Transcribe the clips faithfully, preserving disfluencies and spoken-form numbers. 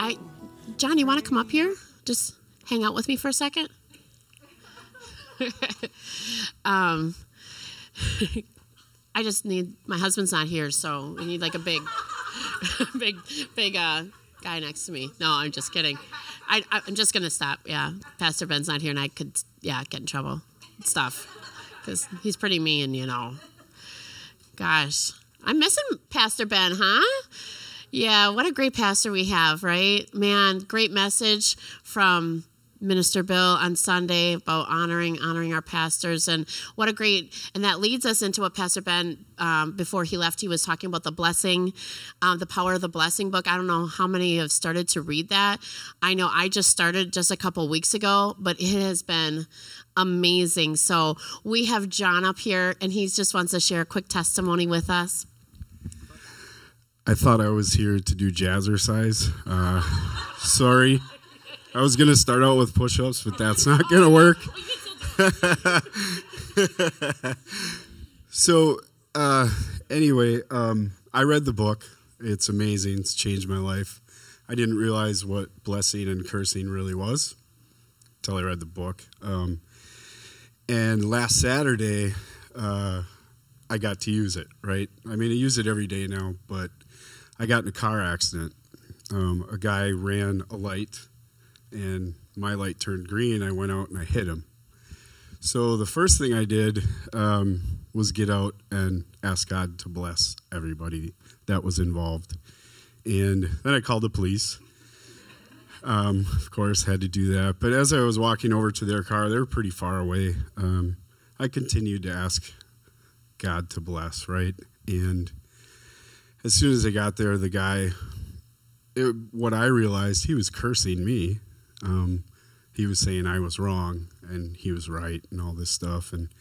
I, John, you want to come up here? Just hang out with me for a second? um, I just need, my husband's not here, so we need like a big, big, big uh, guy next to me. No, I'm just kidding. I, I'm just going to stop. Yeah. Pastor Ben's not here, and I could, yeah, get in trouble. Stuff. Because he's pretty mean, you know. Gosh. I'm missing Pastor Ben, huh? Yeah, what a great pastor we have, right? Man, great message from Minister Bill on Sunday about honoring honoring our pastors, and what a great, and that leads us into what Pastor Ben, um, before he left, he was talking about the blessing, um, the Power of the Blessing book. I don't know how many have started to read that. I know I just started just a couple weeks ago, but it has been amazing. So we have John up here, and he just wants to share a quick testimony with us. I thought I was here to do jazzercise. Uh, sorry. I was going to start out with push-ups, but that's not going to work. So, uh, anyway, um, I read the book. It's amazing. It's changed my life. I didn't realize what blessing and cursing really was until I read the book. Um, and last Saturday, uh, I got to use it, right? I mean, I use it every day now, but I got in a car accident. Um, a guy ran a light, and my light turned green. I went out and I hit him. So the first thing I did um, was get out and ask God to bless everybody that was involved. And then I called the police. Um, of course, had to do that. But as I was walking over to their car, they were pretty far away. Um, I continued to ask God to bless, right? And as soon as I got there, the guy, it, what I realized, he was cursing me. Um, he was saying I was wrong and he was right and all this stuff. And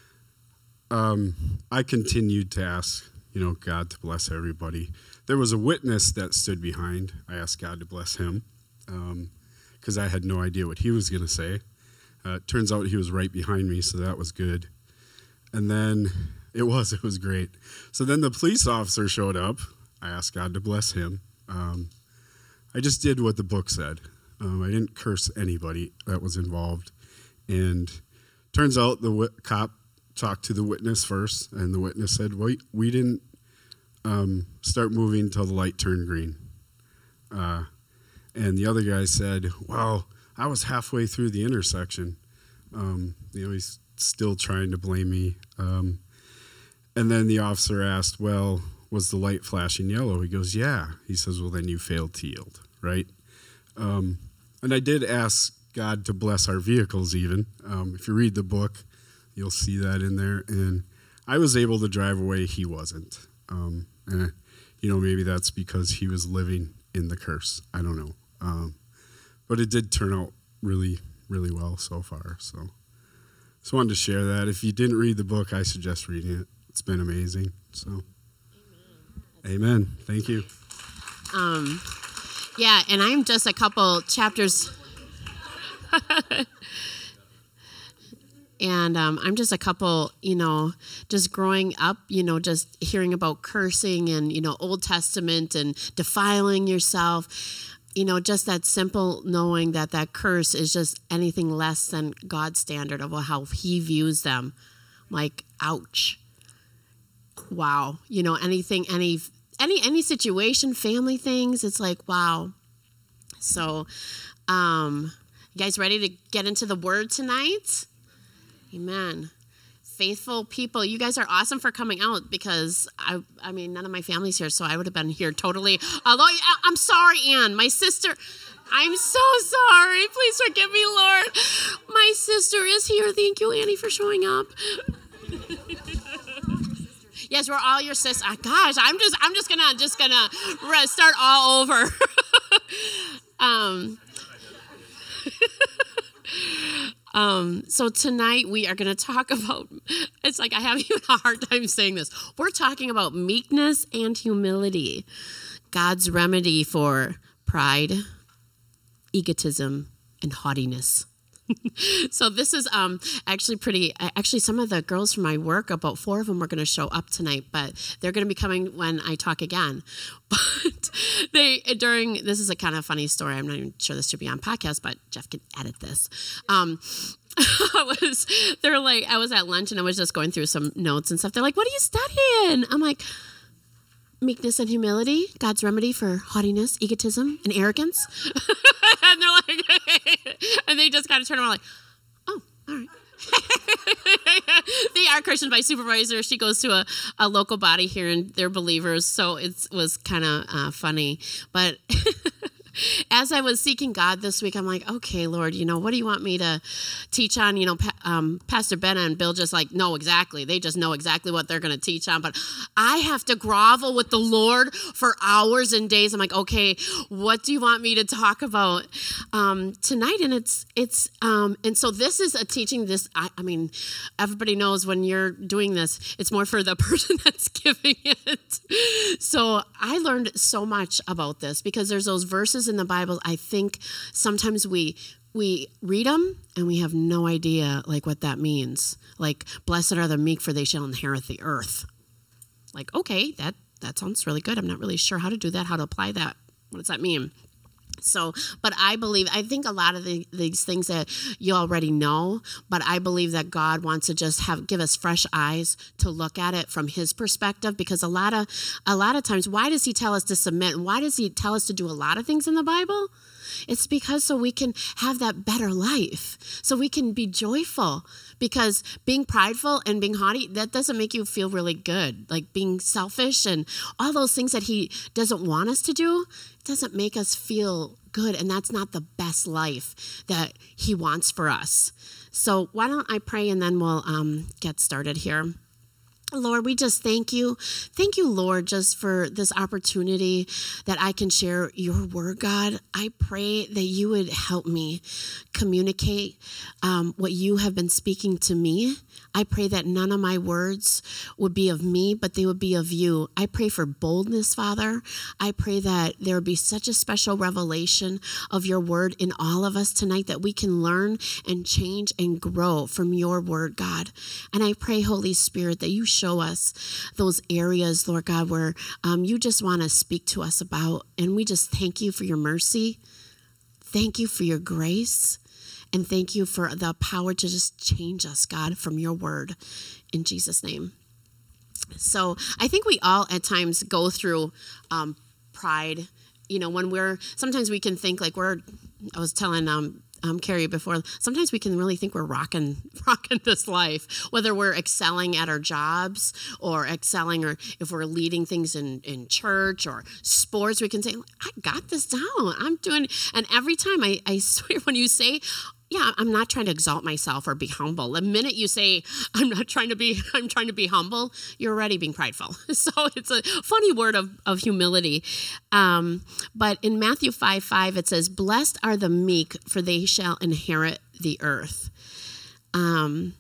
um, I continued to ask, you know, God to bless everybody. There was a witness that stood behind. I asked God to bless him because um, I had no idea what he was going to say. Uh, it turns out he was right behind me, so that was good. And then it was, it was great. So then the police officer showed up. I asked God to bless him. Um, I just did what the book said. Um, I didn't curse anybody that was involved. And turns out the w- cop talked to the witness first, and the witness said, well, we didn't um, start moving until the light turned green. Uh, and the other guy said, well, I was halfway through the intersection. Um, you know, he's still trying to blame me. Um, and then the officer asked, well, was the light flashing yellow? He goes, yeah. He says, well, then you failed to yield, right? Um, and I did ask God to bless our vehicles even. Um, if you read the book, you'll see that in there. And I was able to drive away. He wasn't. Um, and, you know, maybe that's because he was living in the curse. I don't know. Um, but it did turn out really, really well so far. So just wanted to share that. If you didn't read the book, I suggest reading it. It's been amazing. So, amen. Amen. Thank you. Um, yeah, and I'm just a couple chapters... And um, I'm just a couple, you know, just growing up, you know, just hearing about cursing and, you know, Old Testament and defiling yourself, you know, just that simple knowing that that curse is just anything less than God's standard of how he views them. Like, ouch. Wow. You know, anything, any, any, any situation, family things, it's like, wow. So, um, you guys ready to get into the word tonight? Amen. Faithful people, you guys are awesome for coming out because, I I mean, none of my family's here, so I would have been here totally. Although, I'm sorry, Ann, my sister, I'm so sorry. Please forgive me, Lord. My sister is here. Thank you, Annie, for showing up. Yes, we're all your sisters. Oh, gosh, I'm just, I'm just gonna, just gonna start all over. um. Um, so tonight we are going to talk about, it's like I have even a hard time saying this. We're talking about meekness and humility, God's remedy for pride, egotism, and haughtiness. So this is um, actually pretty, actually some of the girls from my work, about four of them are going to show up tonight, but they're going to be coming when I talk again. But they, during, this is a kind of funny story. I'm not even sure this should be on podcast, but Jeff can edit this. Um, I was, they're like, I was at lunch and I was just going through some notes and stuff. They're like, what are you studying? I'm like, meekness and humility, God's remedy for haughtiness, egotism, and arrogance. And they're like, and they just kind of turn around like, oh, all right. They are Christian. My supervisor, she goes to a, a local body here and they're believers. So it was kind of uh, funny. But as I was seeking God this week, I'm like, okay, Lord, you know, what do you want me to teach on? You know, pa- um, Pastor Benna and Bill just like know exactly. They just know exactly what they're going to teach on. But I have to grovel with the Lord for hours and days. I'm like, okay, what do you want me to talk about um, tonight? And it's, it's, um, and so this is a teaching this, I, I mean, everybody knows when you're doing this, it's more for the person that's giving it. So I learned so much about this because there's those verses in the Bible. I think sometimes we we read them and we have no idea like what that means. Like, blessed are the meek, for they shall inherit the earth. Like, okay, that that sounds really good. I'm not really sure how to do that, how to apply that. What does that mean? So, but I believe, I think a lot of the, these things that you already know, but I believe that God wants to just have, give us fresh eyes to look at it from his perspective, because a lot of, a lot of times, why does he tell us to submit? And why does he tell us to do a lot of things in the Bible? It's because so we can have that better life, so we can be joyful, because being prideful and being haughty, that doesn't make you feel really good. Like being selfish and all those things that he doesn't want us to do, doesn't make us feel good. And that's not the best life that he wants for us. So why don't I pray and then we'll um, get started here. Lord, we just thank you. Thank you, Lord, just for this opportunity that I can share your word, God. I pray that you would help me communicate um, what you have been speaking to me. I pray that none of my words would be of me, but they would be of you. I pray for boldness, Father. I pray that there would be such a special revelation of your word in all of us tonight, that we can learn and change and grow from your word, God. And I pray, Holy Spirit, that you show us those areas, Lord God, where um, you just want to speak to us about. And we just thank you for your mercy. Thank you for your grace. And thank you for the power to just change us, God, from your word, in Jesus' name. So I think we all at times go through um, pride. You know, when we're, sometimes we can think like we're, I was telling um, um, Carrie before, sometimes we can really think we're rocking, rocking this life, whether we're excelling at our jobs or excelling, or if we're leading things in, in church or sports, we can say, I got this down. I'm doing, and every time I, I swear when you say, yeah, I'm not trying to exalt myself or be humble. The minute you say, I'm not trying to be, I'm trying to be humble, you're already being prideful. So it's a funny word of, of humility. Um, but in Matthew five five, it says, blessed are the meek, for they shall inherit the earth. Um,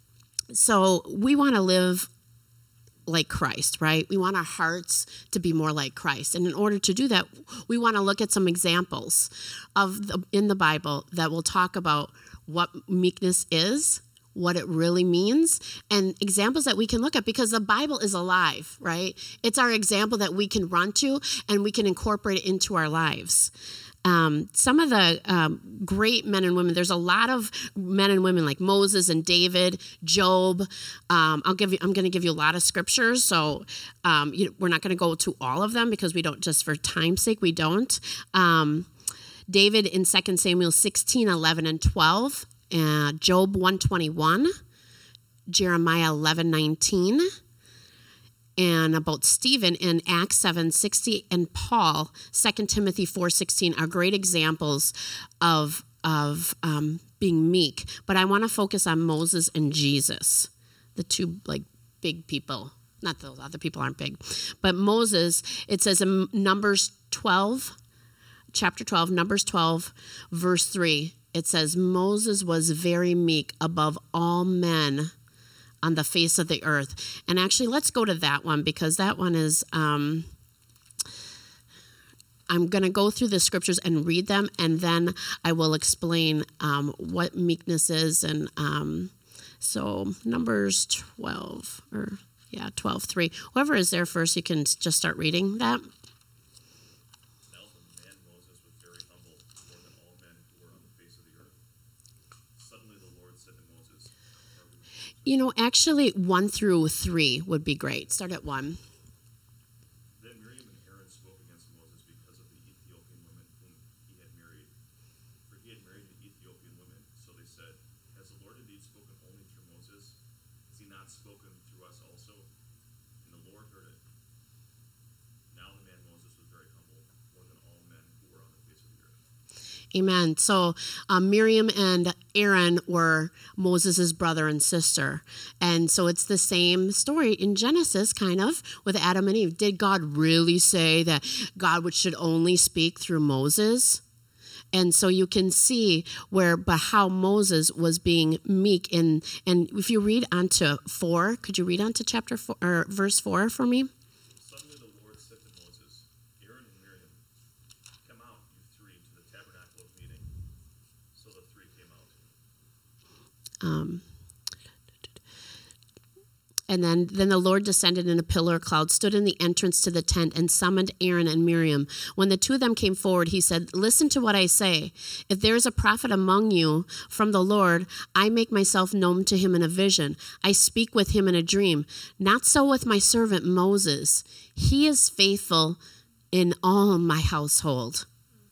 so we want to live like Christ, right? We want our hearts to be more like Christ. And in order to do that, we want to look at some examples of the, in the Bible that will talk about what meekness is, what it really means, and examples that we can look at, because the Bible is alive, right? It's our example that we can run to and we can incorporate it into our lives. Um, some of the um, great men and women, there's a lot of men and women like Moses and David, Job. Um, I'll give you, I'm going to give you a lot of scriptures. So um, you, we're not going to go to all of them because we don't, just for time's sake, we don't. Um, David in Second Samuel sixteen, eleven, and twelve. Uh, Job one twenty-one. Jeremiah eleven, nineteen. And about Stephen in Acts seven sixty, and Paul, Second Timothy four sixteen, are great examples of, of um, being meek. But I want to focus on Moses and Jesus, the two like big people. Not those other people aren't big. But Moses, it says in Numbers twelve, chapter twelve, Numbers twelve, verse three, it says, Moses was very meek above all men on the face of the earth. And actually, let's go to that one, because that one is, um, I'm going to go through the scriptures and read them, and then I will explain um, what meekness is. And um, so Numbers twelve, or yeah, twelve three. Whoever is there first, you can just start reading that. Now the man Moses was very humble, more than all men who were on the face of the earth. Suddenly the Lord said to Moses, You know, actually, one through three would be great. Start at one. Then Miriam and Aaron spoke against Moses because of the Ethiopian women whom he had married. For he had married the Ethiopian women. So they said, Has the Lord indeed spoken only through Moses? Has he not spoken through us also? And the Lord heard it. Now the man Moses was very humble, more than all men who were on the face of the earth. Amen. So um, Miriam and Aaron were Moses' brother and sister. And so it's the same story in Genesis, kind of, with Adam and Eve. Did God really say that God would, should only speak through Moses? And so you can see where, but how Moses was being meek. In, and if you read on to four, could you read on to chapter four, or verse four for me? Suddenly the Lord said to Moses, Aaron and Miriam, come out, you three, to the tabernacle of meeting. So the three came out. Um, and then, then the Lord descended in a pillar of cloud, stood in the entrance to the tent, and summoned Aaron and Miriam. When the two of them came forward, he said, Listen to what I say. If there is a prophet among you from the Lord, I make myself known to him in a vision. I speak with him in a dream. Not so with my servant Moses. He is faithful in all my household.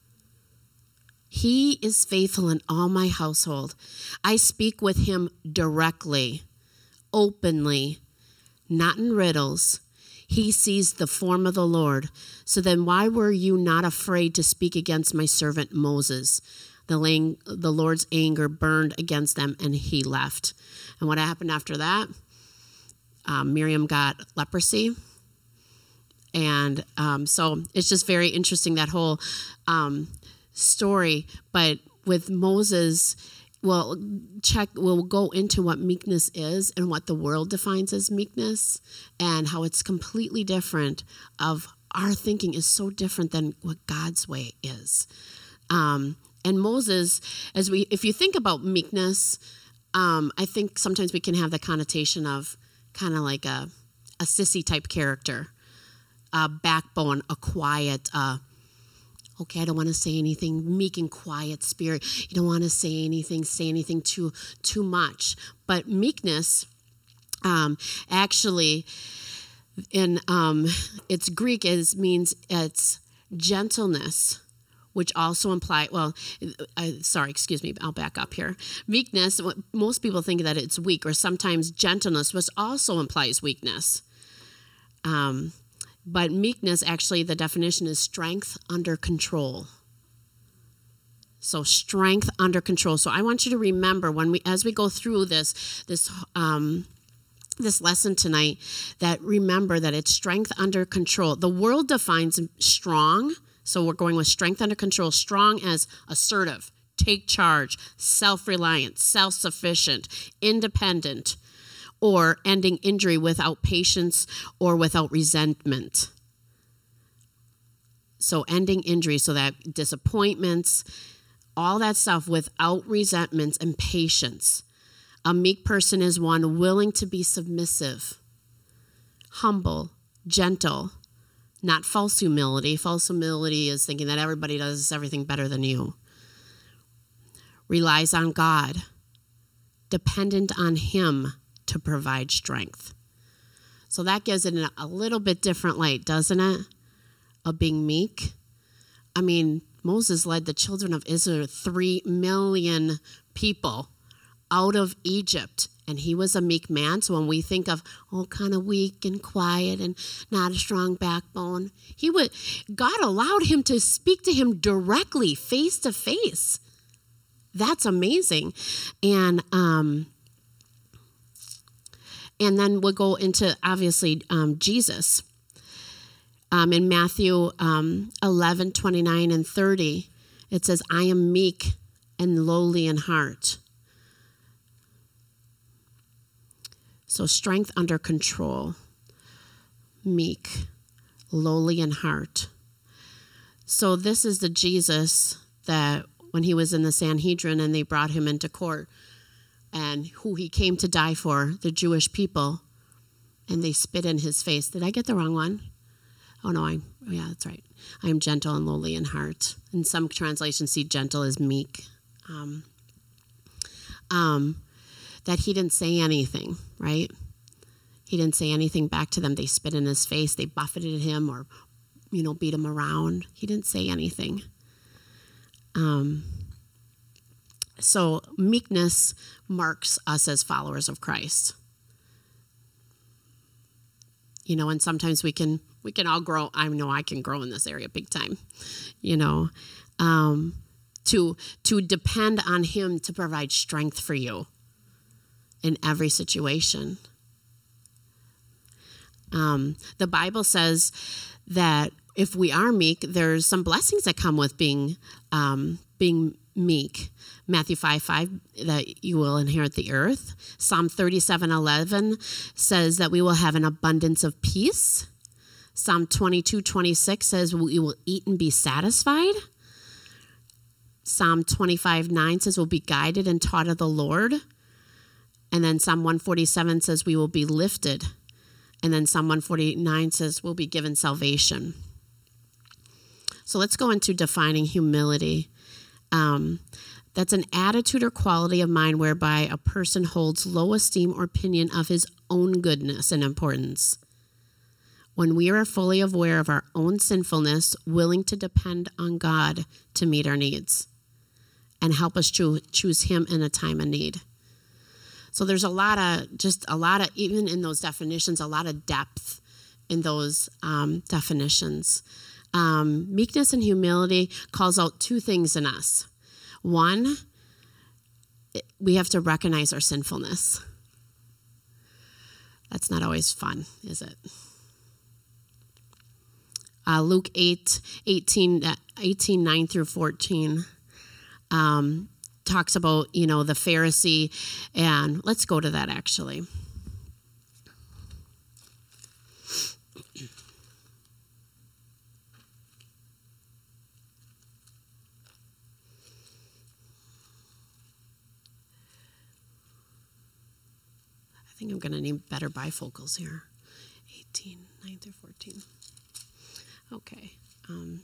He is faithful in all my household. I speak with him directly, openly, not in riddles. He sees the form of the Lord. So then why were you not afraid to speak against my servant Moses? The, lang- the Lord's anger burned against them, and he left. And what happened after that? Um, Miriam got leprosy. And um, so it's just very interesting, that whole um, story. But with Moses, well, check. We'll go into what meekness is and what the world defines as meekness, and how it's completely different. Of our thinking is so different than what God's way is. Um, and Moses, as we, if you think about meekness, um, I think sometimes we can have the connotation of kind of like a, a sissy type character, a backbone, a quiet. Uh, Okay, I don't want to say anything, meek and quiet spirit. You don't want to say anything, say anything too too much. But meekness, um, actually, in um, its Greek is means it's gentleness, which also imply. Well, uh, sorry, excuse me. I'll back up here. Meekness. Most people think that it's weak, or sometimes gentleness, which also implies weakness. Um. But meekness, actually, the definition is strength under control. So strength under control. So I want you to remember, when we, as we go through this, this, um, this lesson tonight, that remember that it's strength under control. The world defines strong. So we're going with strength under control. Strong as assertive, take charge, self-reliant, self-sufficient, independent, or ending injury without patience or without resentment. So ending injury, so that disappointments, all that stuff without resentments and patience. A meek person is one willing to be submissive, humble, gentle, not false humility. False humility is thinking that everybody does everything better than you. Relies on God, dependent on him to provide strength. So that gives it a little bit different light, doesn't it? Of being meek. I mean, Moses led the children of Israel, three million people, out of Egypt. And he was a meek man. So when we think of, oh, kind of weak and quiet and not a strong backbone, he would, God allowed him to speak to him directly, face to face. That's amazing. And, um, And then we'll go into, obviously, um, Jesus. Um, in Matthew um, eleven, twenty-nine and thirty, it says, I am meek and lowly in heart. So strength under control. Meek, lowly in heart. So this is the Jesus that when he was in the Sanhedrin and they brought him into court and who he came to die for, the Jewish people, and they spit in his face. Did I get the wrong one? Oh, no, I, oh yeah, that's right. I am gentle and lowly in heart. In some translations, see gentle as meek. Um, um, that he didn't say anything, right? He didn't say anything back to them. They spit in his face. They buffeted him or, you know, beat him around. He didn't say anything. Um, so meekness marks us as followers of Christ. You know, and sometimes we can we can all grow. I know I can grow in this area big time. You know, um, to to depend on him to provide strength for you in every situation. Um, the Bible says that if we are meek, there's some blessings that come with being um, being meek. Matthew five five, that you will inherit the earth. Psalm thirty-seven eleven says that we will have an abundance of peace. Psalm twenty-two twenty-six says we will eat and be satisfied. Psalm twenty-five nine says we'll be guided and taught of the Lord. And then Psalm one forty-seven says we will be lifted. And then Psalm one forty-nine says we'll be given salvation. So let's go into defining humility. Um, that's an attitude or quality of mind whereby a person holds low esteem or opinion of his own goodness and importance. When we are fully aware of our own sinfulness, willing to depend on God to meet our needs and help us cho- choose him in a time of need. So there's a lot of, just a lot of, even in those definitions, a lot of depth in those um, definitions. Um, meekness and humility calls out two things in us. One, we have to recognize our sinfulness. That's not always fun, is it? Uh, Luke eight, eighteen, eighteen, nine through fourteen um, talks about, you know, the Pharisee, and let's go to that actually. I think I'm going to need better bifocals here. eighteen, nine through fourteen. Okay. Um,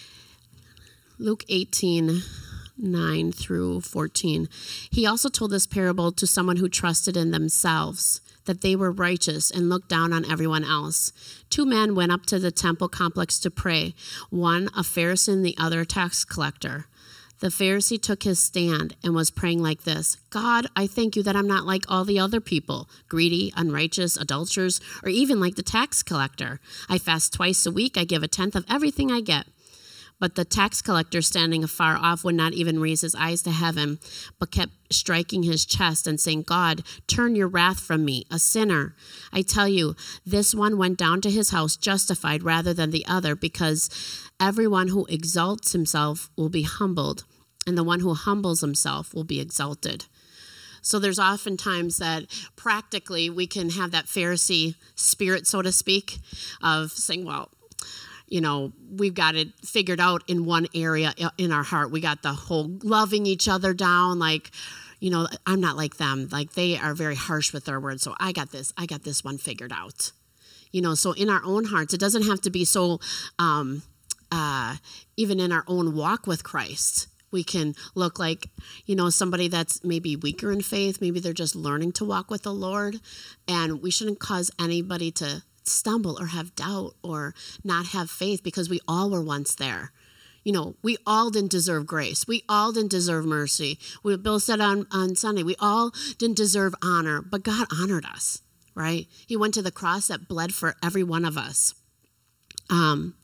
Luke eighteen, nine through fourteen. He also told this parable to someone who trusted in themselves, that they were righteous and looked down on everyone else. Two men went up to the temple complex to pray, one a Pharisee and the other a tax collector. The Pharisee took his stand and was praying like this: God, I thank you that I'm not like all the other people, greedy, unrighteous, adulterers, or even like the tax collector. I fast twice a week. I give a tenth of everything I get. But the tax collector, standing afar off, would not even raise his eyes to heaven, but kept striking his chest and saying, God, turn your wrath from me, a sinner. I tell you, this one went down to his house justified rather than the other, because everyone who exalts himself will be humbled, and the one who humbles himself will be exalted. So there's often times that practically we can have that Pharisee spirit, so to speak, of saying, well, you know, we've got it figured out in one area in our heart. We got the whole loving each other down, like, you know, I'm not like them. Like, they are very harsh with their words. So I got this, I got this one figured out. You know, so in our own hearts, it doesn't have to be so, um, uh, even in our own walk with Christ, we can look like, you know, somebody that's maybe weaker in faith. Maybe they're just learning to walk with the Lord. And we shouldn't cause anybody to stumble or have doubt or not have faith, because we all were once there. You know, we all didn't deserve grace. We all didn't deserve mercy. We, Bill said on, on Sunday, we all didn't deserve honor, but God honored us, right? He went to the cross that bled for every one of us. Um,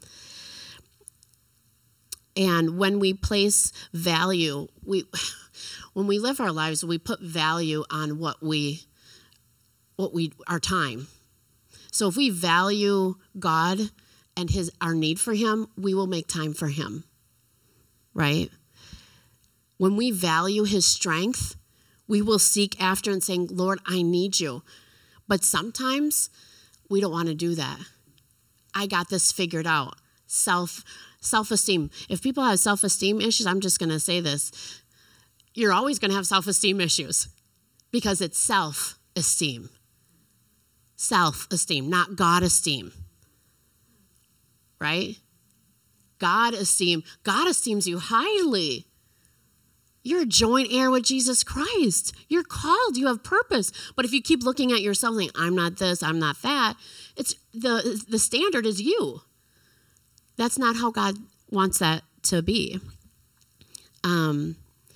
and when we place value, we, when we live our lives, we put value on what we, what we, our time. So if we value God and his our need for him, we will make time for him, right? When we value his strength, we will seek after and saying, Lord, I need you. But sometimes we don't want to do that. I got this figured out. Self, Self-esteem. If people have self-esteem issues, I'm just going to say this. You're always going to have self-esteem issues because it's self-esteem. Self-esteem, not God-esteem. Right? God-esteem. God esteems you highly. You're a joint heir with Jesus Christ. You're called. You have purpose. But if you keep looking at yourself saying, I'm not this, I'm not that, it's the the standard is you. That's not how God wants that to be. Um,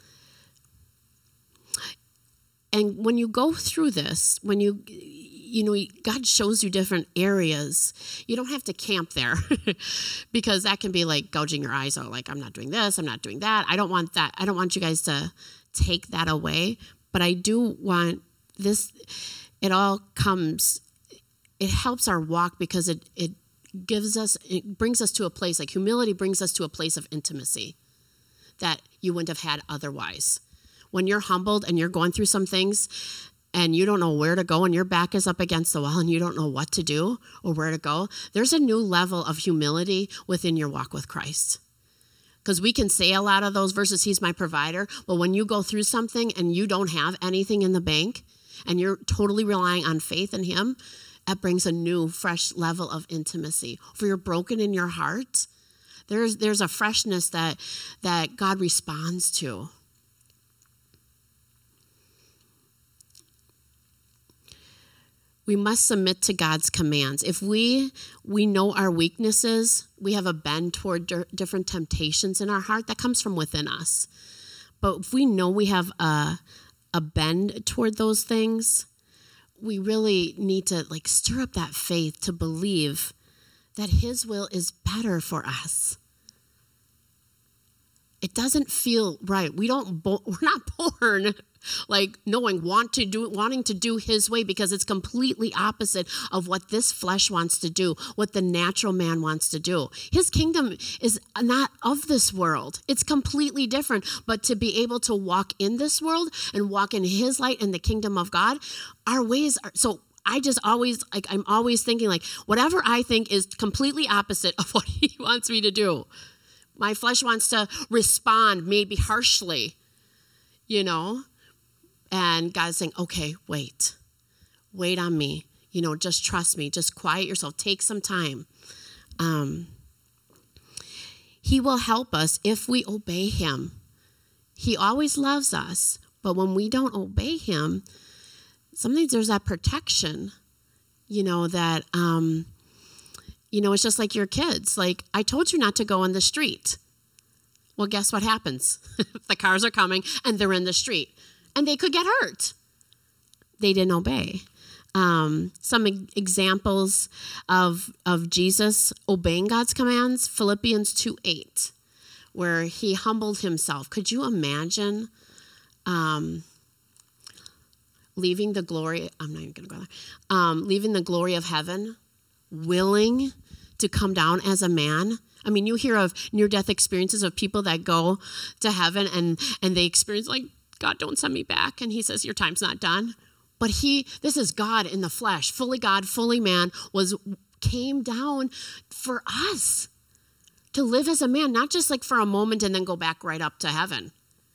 and when you go through this, when you, you know, God shows you different areas, you don't have to camp there because that can be like gouging your eyes out. Like, I'm not doing this, I'm not doing that. I don't want that. I don't want you guys to take that away. But I do want this, it all comes, it helps our walk because it, it gives us, it brings us to a place, like humility brings us to a place of intimacy that you wouldn't have had otherwise. When you're humbled and you're going through some things and you don't know where to go and your back is up against the wall and you don't know what to do or where to go, there's a new level of humility within your walk with Christ. Because we can say a lot of those verses, he's my provider, but when you go through something and you don't have anything in the bank and you're totally relying on faith in him, that brings a new, fresh level of intimacy. If you're broken in your heart, there's there's a freshness that that God responds to. We must submit to God's commands. If we we know our weaknesses, we have a bend toward di- different temptations in our heart, that comes from within us. But if we know we have a, a bend toward those things, we really need to like stir up that faith to believe that his will is better for us. It doesn't feel right. We don't, bo- we're not born like knowing, want to do, wanting to do his way because it's completely opposite of what this flesh wants to do, what the natural man wants to do. His kingdom is not of this world. It's completely different. But to be able to walk in this world and walk in his light and the kingdom of God, our ways are, so I just always, like, I'm always thinking like, whatever I think is completely opposite of what he wants me to do. My flesh wants to respond maybe harshly, you know, and God's saying, okay, wait, wait on me, you know, just trust me, just quiet yourself, take some time. Um, he will help us if we obey him. He always loves us, but when we don't obey him, sometimes there's that protection, you know, that, um, you know, it's just like your kids. Like, I told you not to go in the street. Well, guess what happens? The cars are coming and they're in the street and they could get hurt. They didn't obey. Um, some e- examples of, of Jesus obeying God's commands, Philippians two eight, where he humbled himself. Could you imagine um, leaving the glory, I'm not even going to go there, um, leaving the glory of heaven, willing to come down as a man? I mean, you hear of near-death experiences of people that go to heaven and, and they experience like, God, don't send me back. And he says, your time's not done. But he, this is God in the flesh, fully God, fully man, was came down for us to live as a man, not just like for a moment and then go back right up to heaven.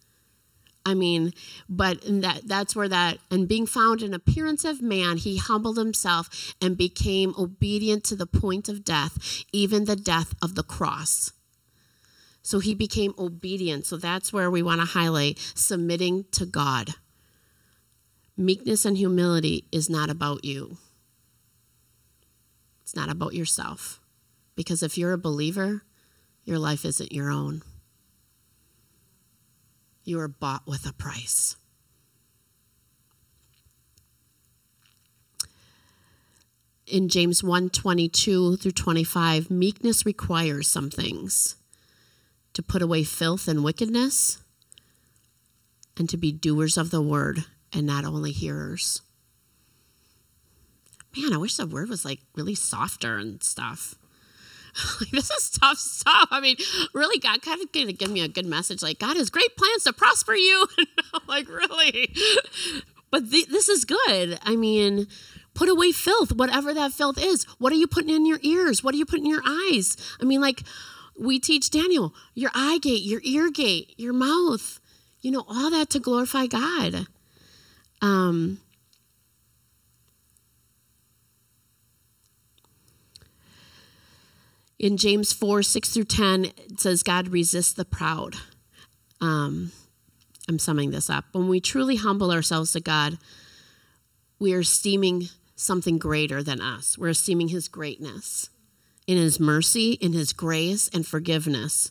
I mean, but that that's where that, and being found in appearance of man, he humbled himself and became obedient to the point of death, even the death of the cross. So he became obedient. So that's where we want to highlight submitting to God. Meekness and humility is not about you. It's not about yourself. Because if you're a believer, your life isn't your own. You are bought with a price. In James one twenty-two through twenty-five, meekness requires some things. To put away filth and wickedness, and to be doers of the word and not only hearers. Man, I wish the word was like really softer and stuff. Like, this is tough stuff. I mean, really, God kind of gonna give me a good message. Like, God has great plans to prosper you. Like, really. But th- this is good. I mean, put away filth, whatever that filth is. What are you putting in your ears? What are you putting in your eyes? I mean, like, we teach Daniel, your eye gate, your ear gate, your mouth, you know, all that to glorify God. Um, in James four, six through ten, it says, God resists the proud. Um, I'm summing this up. When we truly humble ourselves to God, we are esteeming something greater than us. We're esteeming his greatness in his mercy, in his grace and forgiveness,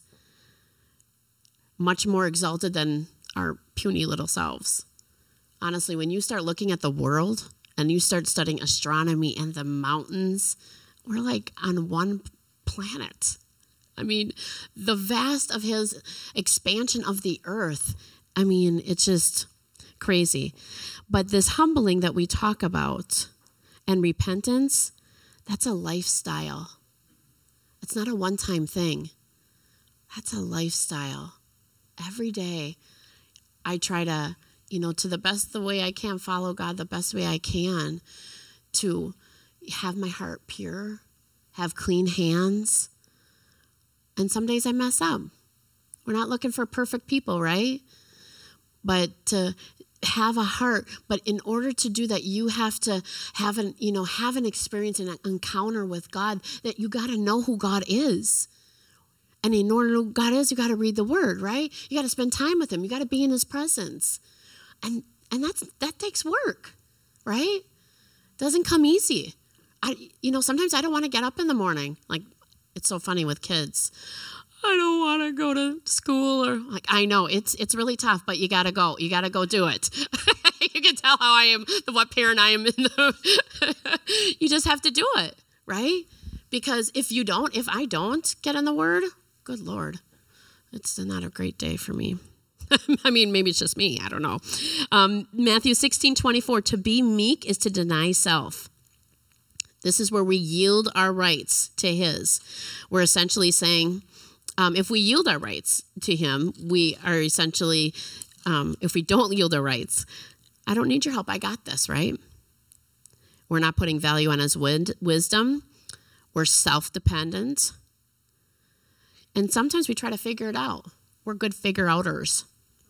much more exalted than our puny little selves. Honestly, when you start looking at the world and you start studying astronomy and the mountains, we're like on one planet. I mean, the vast of his expansion of the earth, I mean, it's just crazy. But this humbling that we talk about and repentance, that's a lifestyle. It's not a one-time thing. That's a lifestyle. Every day, I try to, you know, to the best the way I can, follow God the best way I can, to have my heart pure, have clean hands. And some days I mess up. We're not looking for perfect people, right? But to have a heart, but in order to do that, you have to have an, you know, have an experience and an encounter with God, that you got to know who God is. And in order to know who God is, you got to read the word, right? You got to spend time with him. You got to be in his presence. And and that's that takes work, right? Doesn't come easy. I you know, sometimes I don't want to get up in the morning. Like, it's so funny with kids. I don't want to go to school, or like, I know it's it's really tough, but you got to go. You got to go do it. You can tell how I am, the what parent I am in the you just have to do it, right? Because if you don't, if I don't get in the word, good Lord, it's not a great day for me. I mean, maybe it's just me. I don't know. Um, Matthew sixteen twenty-four, to be meek is to deny self. This is where we yield our rights to his. We're essentially saying, um, if we yield our rights to him, we are essentially, um, if we don't yield our rights, I don't need your help. I got this, right? We're not putting value on his wid- wisdom. We're self-dependent. And sometimes we try to figure it out. We're good figure-outers.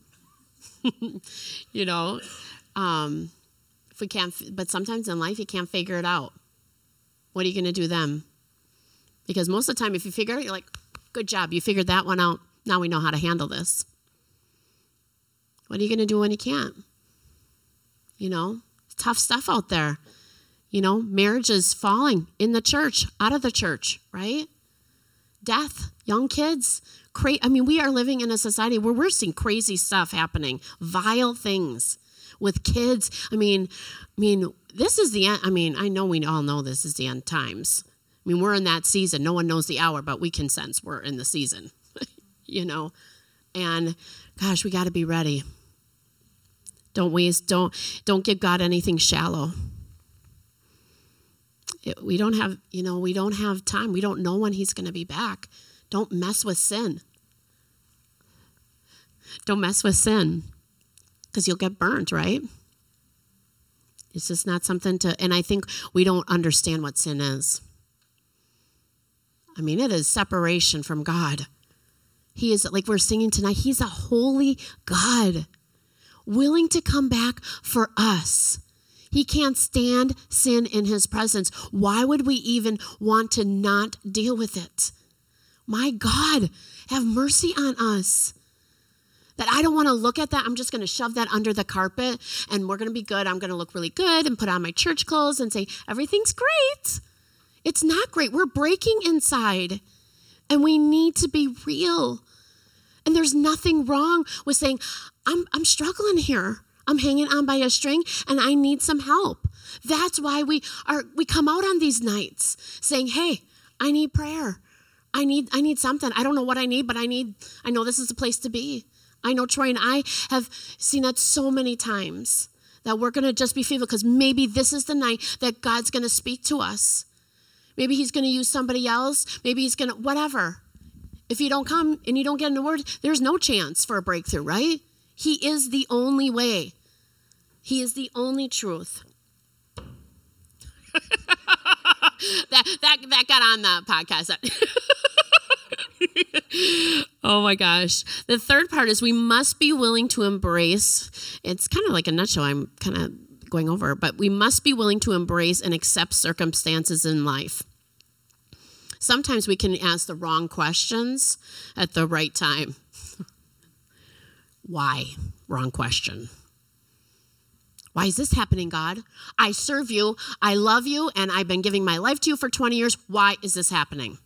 You know, um, if we can't, but sometimes in life you can't figure it out. What are you going to do then? Because most of the time, if you figure it out, you're like, good job, you figured that one out. Now we know how to handle this. What are you going to do when you can't? You know, tough stuff out there. You know, marriage is falling in the church, out of the church, right? Death, young kids. Cra- I mean, we are living in a society where we're seeing crazy stuff happening, vile things with kids. I mean, I mean, this is the end. I mean, I know we all know this is the end times. I mean, we're in that season. No one knows the hour, but we can sense we're in the season, you know. And gosh, we got to be ready. Don't waste. Don't don't give God anything shallow. It, we don't have, you know, we don't have time. We don't know when he's going to be back. Don't mess with sin. Don't mess with sin, because you'll get burnt, right? It's just not something to, and I think we don't understand what sin is. I mean, it is separation from God. He is, like we're singing tonight, he's a holy God, willing to come back for us. He can't stand sin in his presence. Why would we even want to not deal with it? My God, have mercy on us. That I don't want to look at that. I'm just going to shove that under the carpet and we're going to be good. I'm going to look really good and put on my church clothes and say, everything's great. It's not great. We're breaking inside and we need to be real. And there's nothing wrong with saying, I'm, I'm struggling here. I'm hanging on by a string and I need some help. That's why we are, we come out on these nights saying, hey, I need prayer. I need, I need something. I don't know what I need, but I need, I know this is the place to be. I know Troy and I have seen that so many times that we're going to just be faithful because maybe this is the night that God's going to speak to us. Maybe he's going to use somebody else. Maybe he's going to, whatever. If you don't come and you don't get in the word, there's no chance for a breakthrough, right? He is the only way. He is the only truth. that, that, that got on the podcast. Oh my gosh. The third part is we must be willing to embrace. It's kind of like a nutshell I'm kind of going over, but we must be willing to embrace and accept circumstances in life. Sometimes we can ask the wrong questions at the right time. Why? Wrong question. Why is this happening, God? I serve you, I love you, and I've been giving my life to you for twenty years. Why is this happening?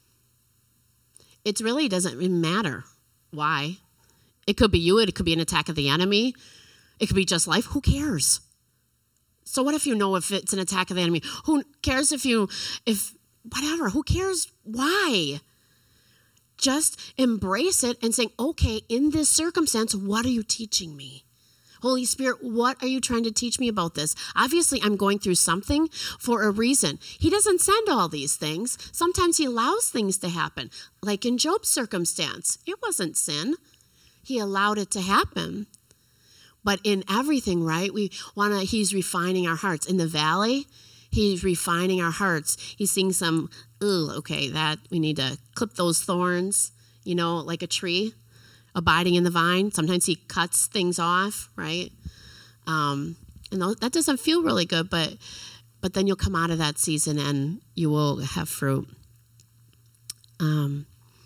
It really doesn't even matter why. It could be you, it could be an attack of the enemy. It could be just life. Who cares? So what if you know if it's an attack of the enemy? Who cares if you, if, whatever, who cares why? Just embrace it and saying, okay, in this circumstance, what are you teaching me? Holy Spirit, what are you trying to teach me about this? Obviously, I'm going through something for a reason. He doesn't send all these things. Sometimes he allows things to happen. Like in Job's circumstance, it wasn't sin. He allowed it to happen. But in everything, right, we want to, he's refining our hearts. In the valley, he's refining our hearts. He's seeing some, ooh, okay, that we need to clip those thorns, you know, like a tree. Abiding in the vine. Sometimes he cuts things off, right? Um, and that doesn't feel really good, but but then you'll come out of that season and you will have fruit. Um,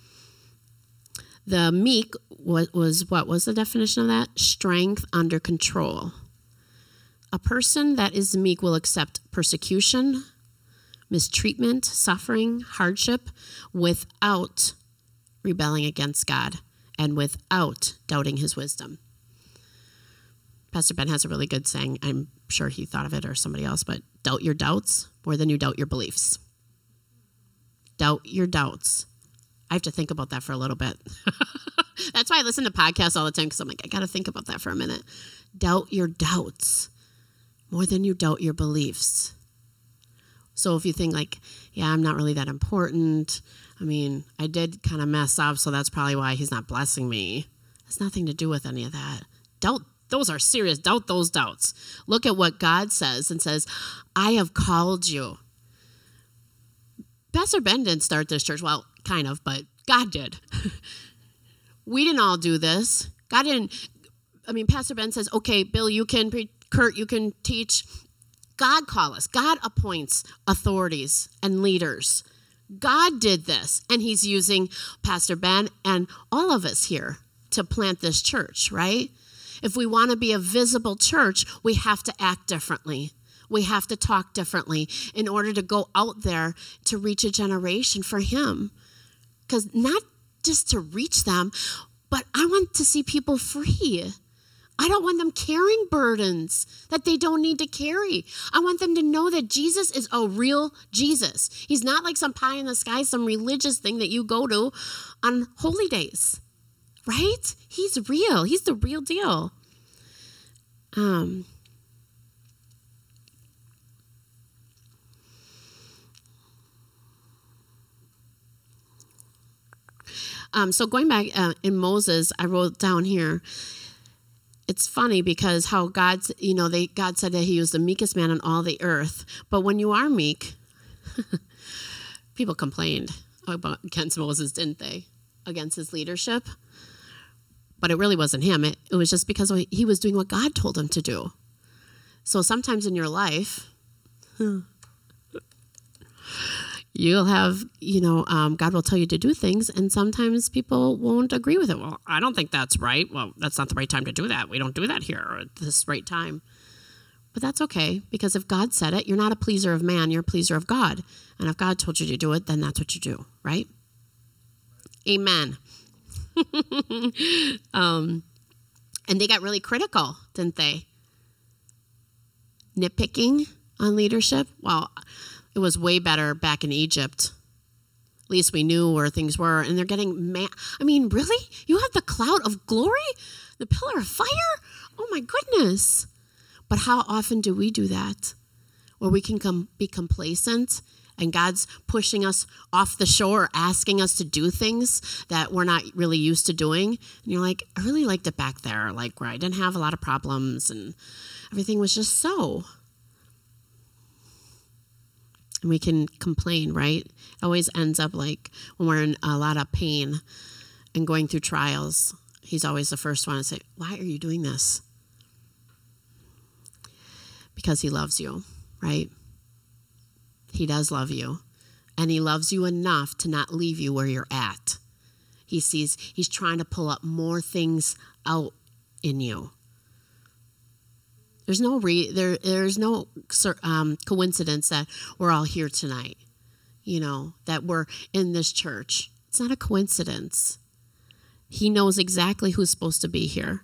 the meek was, was what was the definition of that? Strength under control. A person that is meek will accept persecution, mistreatment, suffering, hardship without rebelling against God. And without doubting his wisdom. Pastor Ben has a really good saying. I'm sure he thought of it or somebody else, but doubt your doubts more than you doubt your beliefs. Doubt your doubts. I have to think about that for a little bit. That's why I listen to podcasts all the time, because I'm like, I got to think about that for a minute. Doubt your doubts more than you doubt your beliefs. So if you think like, yeah, I'm not really that important. I mean, I did kind of mess up, so that's probably why he's not blessing me. It has nothing to do with any of that. Doubt, those are serious. Doubt those doubts. Look at what God says and says, I have called you. Pastor Ben didn't start this church. Well, kind of, but God did. We didn't all do this. God didn't. I mean, Pastor Ben says, okay, Bill, you can preach. Kurt, you can teach. God call us. God appoints authorities and leaders. God did this, and he's using Pastor Ben and all of us here to plant this church, right? If we want to be a visible church, we have to act differently. We have to talk differently in order to go out there to reach a generation for him. Because not just to reach them, but I want to see people free. I don't want them carrying burdens that they don't need to carry. I want them to know that Jesus is a real Jesus. He's not like some pie in the sky, some religious thing that you go to on holy days, right? He's real. He's the real deal. Um, um, so going back uh, in Moses, I wrote down here, it's funny because how God's, you know, they God said that he was the meekest man on all the earth. But when you are meek, people complained about against Moses, didn't they? Against his leadership. But it really wasn't him. It, it was just because he was doing what God told him to do. So sometimes in your life, you'll have, you know, um, God will tell you to do things, and sometimes people won't agree with it. Well, I don't think that's right. Well, that's not the right time to do that. We don't do that here at this right time. But that's okay, because if God said it, you're not a pleaser of man, you're a pleaser of God. And if God told you to do it, then that's what you do, right? Amen. um, and they got really critical, didn't they? Nitpicking on leadership. Well, it was way better back in Egypt. At least we knew where things were. And they're getting mad. I mean, really? You have the cloud of glory? The pillar of fire? Oh, my goodness. But how often do we do that? Where we can com- be complacent and God's pushing us off the shore, asking us to do things that we're not really used to doing. And you're like, I really liked it back there, like where I didn't have a lot of problems and everything was just so. And we can complain, right? It always ends up like when we're in a lot of pain and going through trials, he's always the first one to say, why are you doing this? Because he loves you, right? He does love you. And he loves you enough to not leave you where you're at. He sees, he's trying to pull up more things out in you. There's no re, there. There's no um, coincidence that we're all here tonight. You know, that we're in this church. It's not a coincidence. He knows exactly who's supposed to be here.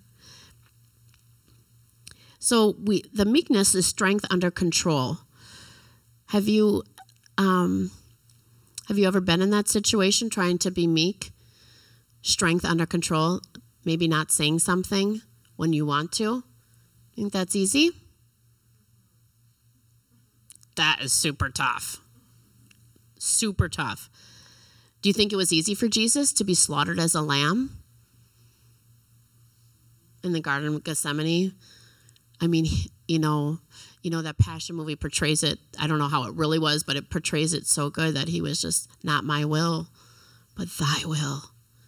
So we, the meekness is strength under control. Have you, um, have you ever been in that situation, trying to be meek? Strength under control, maybe not saying something when you want to. Think that's easy? That is super tough. Super tough. Do you think it was easy for Jesus to be slaughtered as a lamb in the Garden of Gethsemane? I mean, you know, you know that Passion movie portrays it. I don't know how it really was, but it portrays it so good that he was just, not my will, but thy will.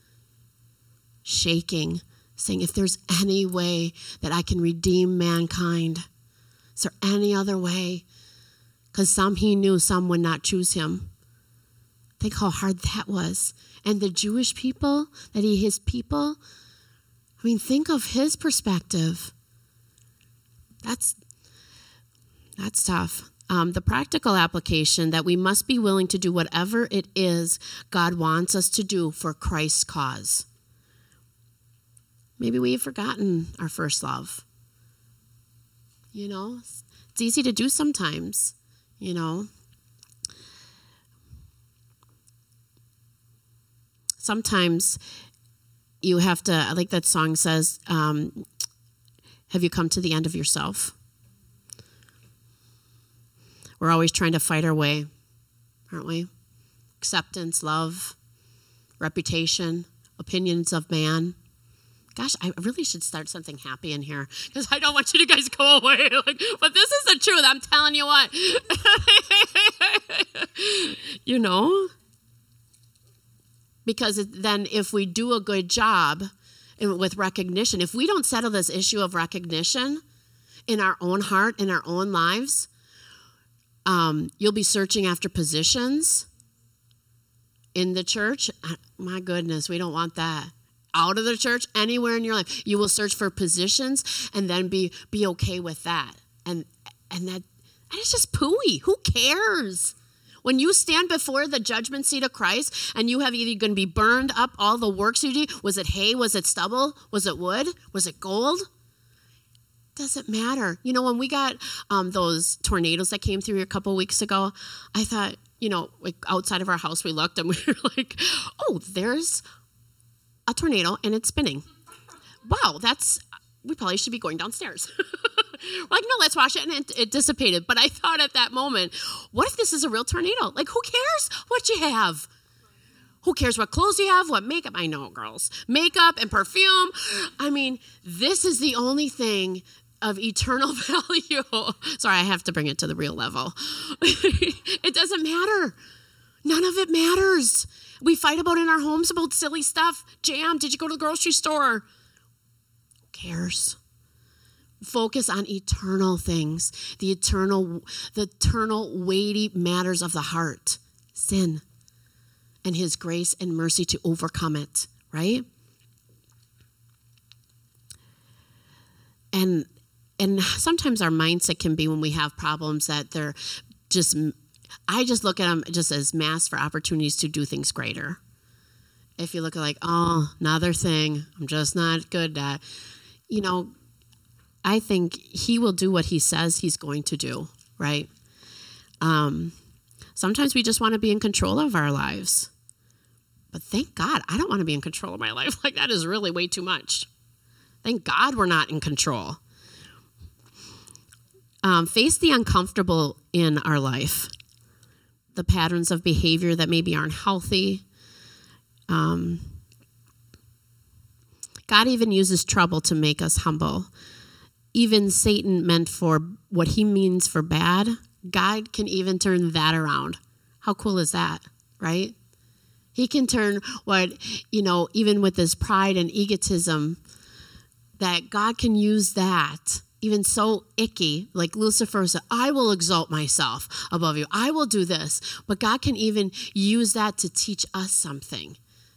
Shaking, saying, if there's any way that I can redeem mankind, is there any other way? Because some he knew, some would not choose him. Think how hard that was. And the Jewish people, that he, his people, I mean, think of his perspective. That's, that's tough. Um, the practical application that we must be willing to do whatever it is God wants us to do for Christ's cause. Maybe we've forgotten our first love. You know, it's easy to do sometimes, you know. Sometimes you have to, like that song says, um, have you come to the end of yourself? We're always trying to fight our way, aren't we? Acceptance, love, reputation, opinions of man. Gosh, I really should start something happy in here because I don't want you to guys go away. Like, but this is the truth. I'm telling you what. You know? Because it, then if we do a good job with recognition, if we don't settle this issue of recognition in our own heart, in our own lives, um, you'll be searching after positions in the church. My goodness, we don't want that. Out of the church, anywhere in your life, you will search for positions and then be be okay with that. And and that and it's just pooey. Who cares? When you stand before the judgment seat of Christ and you have either going to be burned up all the works you did, was it hay, was it stubble, was it wood, was it gold? Doesn't matter. You know, when we got um, those tornadoes that came through here a couple weeks ago, I thought, you know, like outside of our house, we looked and we were like, oh, there's a tornado and it's spinning. Wow, that's, we probably should be going downstairs. We're like, no, let's watch it. And it, it dissipated. But I thought at that moment, what if this is a real tornado? Like, who cares what you have? Who cares what clothes you have, what makeup? I know, girls. Makeup and perfume. I mean, this is the only thing of eternal value. Sorry, I have to bring it to the real level. It doesn't matter. None of it matters. We fight about in our homes about silly stuff. Jam, did you go to the grocery store? Who cares? Focus on eternal things, the eternal, the eternal weighty matters of the heart, sin, and his grace and mercy to overcome it, right? And and sometimes our mindset can be when we have problems that they're just, I just look at them just as masks for opportunities to do things greater. If you look at like, oh, another thing, I'm just not good at, you know, I think he will do what he says he's going to do, right? Um, sometimes we just want to be in control of our lives. But thank God, I don't want to be in control of my life. Like, that is really way too much. Thank God we're not in control. Um, face the uncomfortable in our life. The patterns of behavior that maybe aren't healthy. Um, God even uses trouble to make us humble. Even Satan meant for what he means for bad, God can even turn that around. How cool is that, right? He can turn what, you know, even with this pride and egotism, that God can use that, even so icky, like Lucifer said, I will exalt myself above you. I will do this. But God can even use that to teach us something.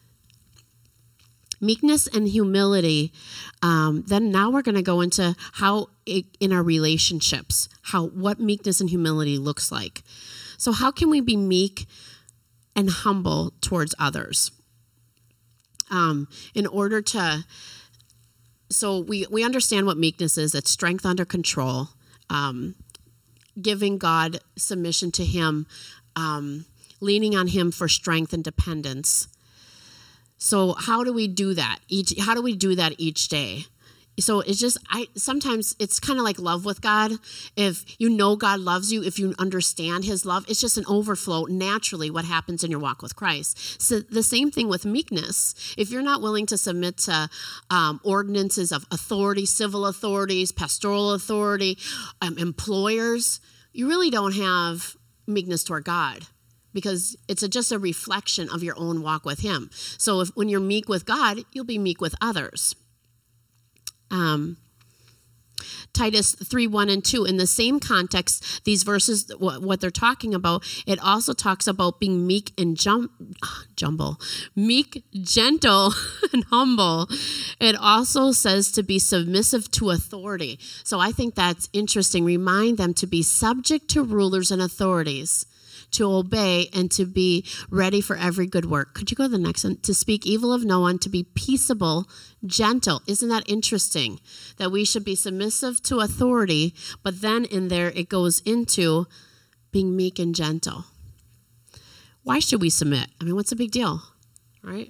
Meekness and humility. Um, then now we're going to go into how it, in our relationships, how what meekness and humility looks like. So how can we be meek and humble towards others? Um, in order to, so we, we understand what meekness is. It's strength under control, um, giving God submission to him, um, leaning on him for strength and dependence. So how do we do that each? How do we do that each day? So it's just, I sometimes it's kind of like love with God. If you know God loves you, if you understand his love, it's just an overflow naturally what happens in your walk with Christ. So the same thing with meekness. If you're not willing to submit to um, ordinances of authority, civil authorities, pastoral authority, um, employers, you really don't have meekness toward God, because it's a, just a reflection of your own walk with him. So if when you're meek with God, you'll be meek with others. Um, Titus three, one and two, in the same context, these verses, what, what they're talking about, it also talks about being meek and jum- jumble, meek, gentle, and humble. It also says to be submissive to authority. So I think that's interesting. Remind them to be subject to rulers and authorities, to obey, and to be ready for every good work. Could you go to the next one? To speak evil of no one, to be peaceable, gentle. Isn't that interesting? That we should be submissive to authority, but then in there it goes into being meek and gentle. Why should we submit? I mean, what's the big deal, right?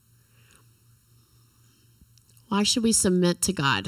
Why should we submit to God?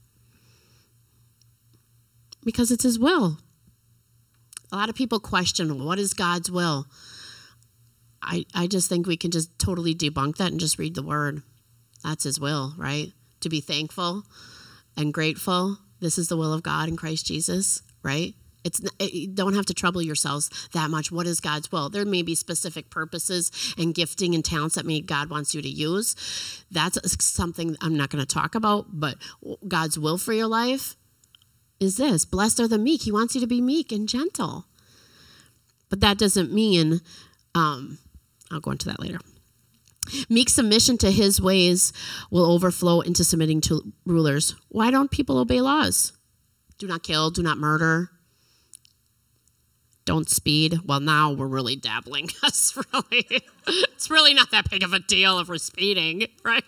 Because it's his will. A lot of people question, what is God's will? I, I just think we can just totally debunk that and just read the word. That's his will, right? To be thankful and grateful. This is the will of God in Christ Jesus, right? It's it, you don't have to trouble yourselves that much. What is God's will? There may be specific purposes and gifting and talents that maybe God wants you to use. That's something I'm not going to talk about, but God's will for your life is this: blessed are the meek. He wants you to be meek and gentle. But that doesn't mean, um, I'll go into that later. Meek submission to his ways will overflow into submitting to rulers. Why don't people obey laws? Do not kill, do not murder, don't speed. Well, now we're really dabbling. It's really, it's really not that big of a deal if we're speeding, right?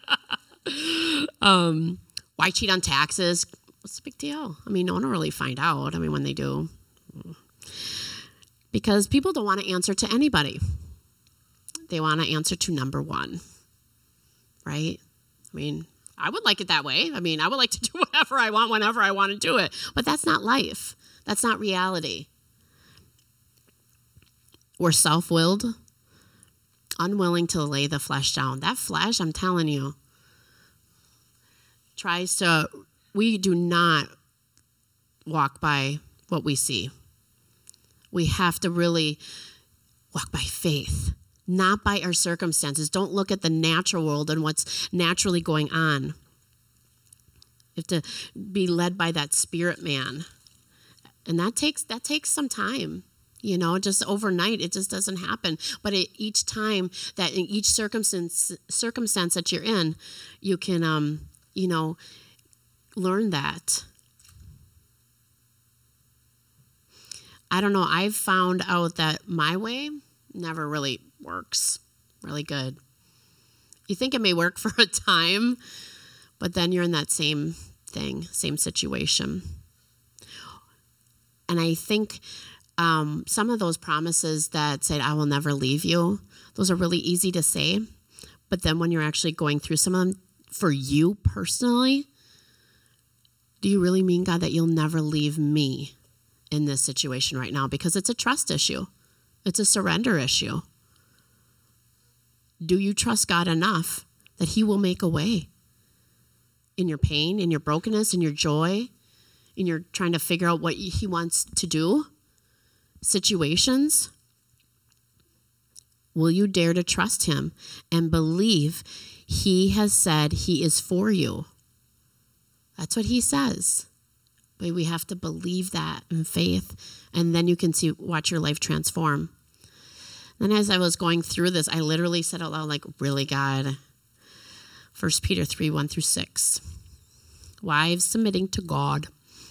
um, why cheat on taxes? What's the big deal? I mean, no one will really find out. I mean, when they do. Because people don't want to answer to anybody. They want to answer to number one, right? I mean, I would like it that way. I mean, I would like to do whatever I want, whenever I want to do it. But that's not life. That's not reality. We're self-willed, unwilling to lay the flesh down. That flesh, I'm telling you, tries to... We do not walk by what we see. We have to really walk by faith, not by our circumstances. Don't look at the natural world and what's naturally going on. You have to be led by that spirit man. And that takes that takes some time. You know, just overnight, it just doesn't happen. But it, each time that in each circumstance circumstance that you're in, you can, um, you know, learn that. I don't know. I've found out that my way never really works really good. You think it may work for a time, but then you're in that same thing, same situation. And I think um, some of those promises that said, I will never leave you, those are really easy to say. But then when you're actually going through some of them for you personally, do you really mean, God, that you'll never leave me in this situation right now? Because it's a trust issue. It's a surrender issue. Do you trust God enough that he will make a way in your pain, in your brokenness, in your joy, in your trying to figure out what he wants to do? situations, will you dare to trust him and believe he has said he is for you? That's what he says. But we have to believe that in faith, and then you can see, watch your life transform. Then as I was going through this, I literally said out loud, like, really, God? First Peter three, one through six. Wives submitting to God.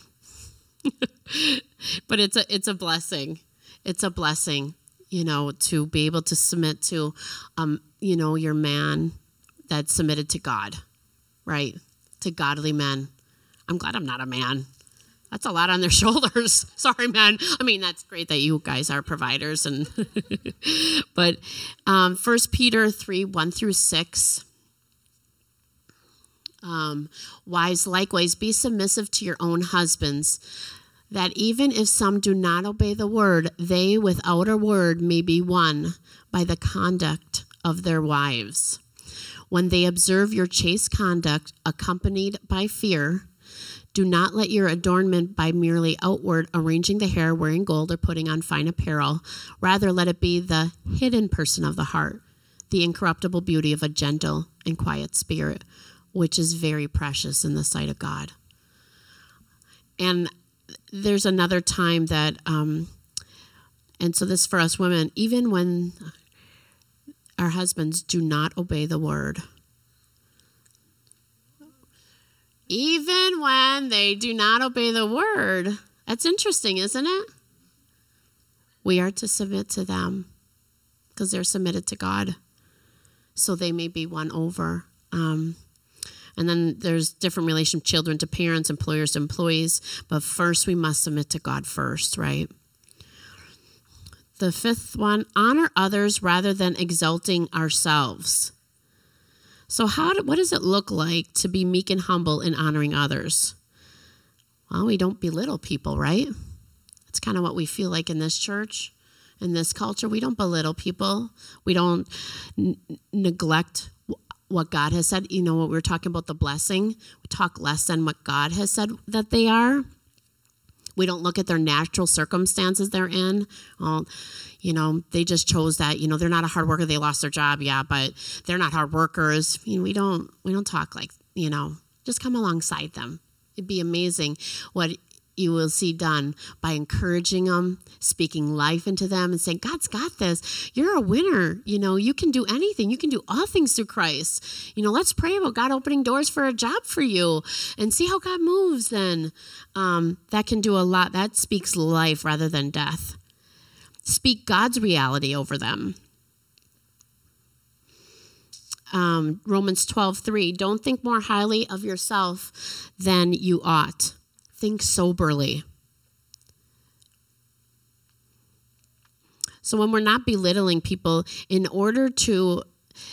But it's a it's a blessing. It's a blessing, you know, to be able to submit to, um, you know, your man that's submitted to God, right? To godly men. I'm glad I'm not a man. That's a lot on their shoulders. Sorry, man. I mean, that's great that you guys are providers, and but um, First Peter three, one through six. Um, wives, likewise, be submissive to your own husbands, that even if some do not obey the word, they without a word may be won by the conduct of their wives. When they observe your chaste conduct accompanied by fear, do not let your adornment by merely outward arranging the hair, wearing gold, or putting on fine apparel. Rather, let it be the hidden person of the heart, the incorruptible beauty of a gentle and quiet spirit, which is very precious in the sight of God. And there's another time that, um, and so this for us women, even when our husbands do not obey the word, even when they do not obey the word, that's interesting, isn't it? We are to submit to them because they're submitted to God, so they may be won over. Um, And then there's different relation, children to parents, employers to employees. But first, we must submit to God first, right? The fifth one, honor others rather than exalting ourselves. So how? Do, what does it look like to be meek and humble in honoring others? Well, we don't belittle people, right? That's kind of what we feel like in this church, in this culture. We don't belittle people. We don't n- neglect what God has said. You know, what we were talking about, the blessing, we talk less than what God has said that they are. We don't look at their natural circumstances they're in. Well, you know, they just chose that. You know, they're not a hard worker. They lost their job, yeah, but they're not hard workers. You know, we don't we don't talk like, you know, just come alongside them. It'd be amazing what you will see done by encouraging them, speaking life into them, and saying, God's got this. You're a winner. You know, you can do anything. You can do all things through Christ. You know, let's pray about God opening doors for a job for you and see how God moves then. Um, that can do a lot. That speaks life rather than death. Speak God's reality over them. Um, Romans twelve three, don't think more highly of yourself than you ought. Think soberly. So when we're not belittling people, in order to,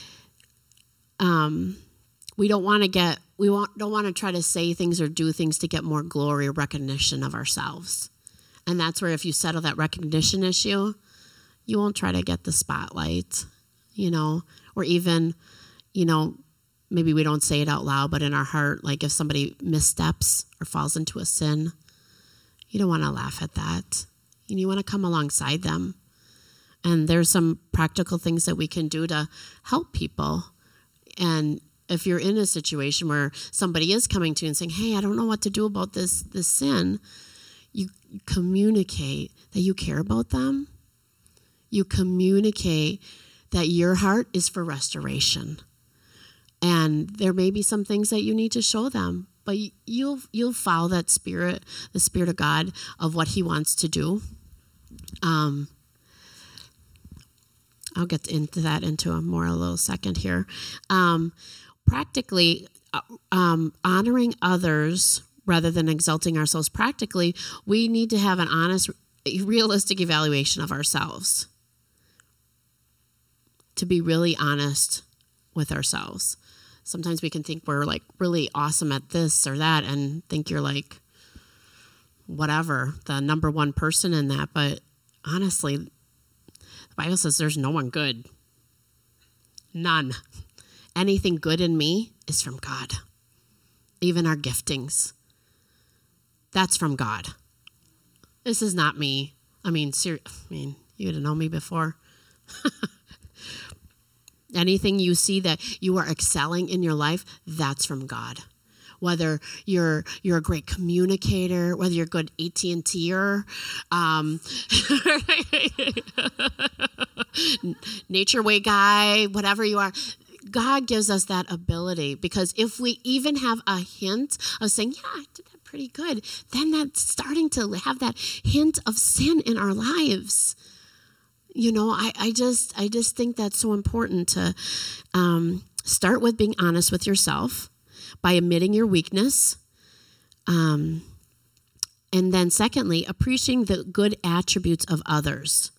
um, we don't want to get, we want, don't want to try to say things or do things to get more glory or recognition of ourselves. And that's where if you settle that recognition issue, you won't try to get the spotlight, you know, or even, you know, maybe we don't say it out loud, but in our heart, like if somebody missteps or falls into a sin, you don't want to laugh at that. You want to come alongside them. And there's some practical things that we can do to help people. And if you're in a situation where somebody is coming to you and saying, hey, I don't know what to do about this, this sin, you communicate that you care about them. You communicate that your heart is for restoration. And there may be some things that you need to show them, but you'll you'll follow that spirit, the Spirit of God, of what He wants to do. Um, I'll get into that into a more a little second here. Um, practically, uh, um, honoring others rather than exalting ourselves. Practically, we need to have an honest, realistic evaluation of ourselves. To be really honest with ourselves. Sometimes we can think we're like really awesome at this or that and think you're like whatever, the number one person in that. But honestly, the Bible says there's no one good. None. Anything good in me is from God. Even our giftings. That's from God. This is not me. I mean, ser- I mean, you would have known me before. Anything you see that you are excelling in your life, that's from God. Whether you're you're a great communicator, whether you're a good A T and T-er, um, nature way guy, whatever you are, God gives us that ability, because if we even have a hint of saying, yeah, I did that pretty good, then that's starting to have that hint of sin in our lives. You know, I, I just I just think that's so important to um, start with being honest with yourself by admitting your weakness. Um, and then secondly, appreciating the good attributes of others.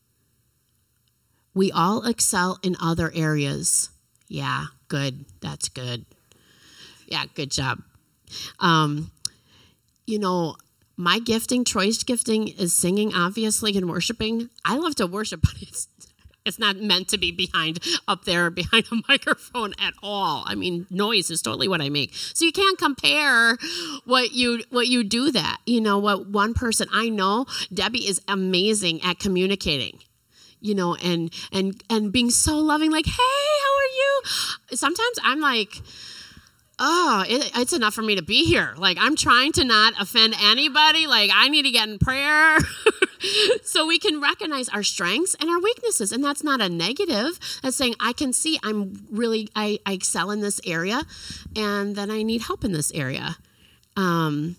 We all excel in other areas. Yeah, good. That's good. Yeah, good job. Um, you know, my gifting, Troy's gifting, is singing, obviously, and worshiping. I love to worship, but it's it's not meant to be behind up there behind a microphone at all. I mean, noise is totally what I make. So you can't compare what you what you do that. You know, what one person, I know Debbie is amazing at communicating. You know, and and and being so loving, like, hey, how are you? Sometimes I'm like, oh, it, it's enough for me to be here. Like, I'm trying to not offend anybody. Like, I need to get in prayer. So we can recognize our strengths and our weaknesses. And that's not a negative. That's saying, I can see I'm really, I, I excel in this area, and then I need help in this area. Um,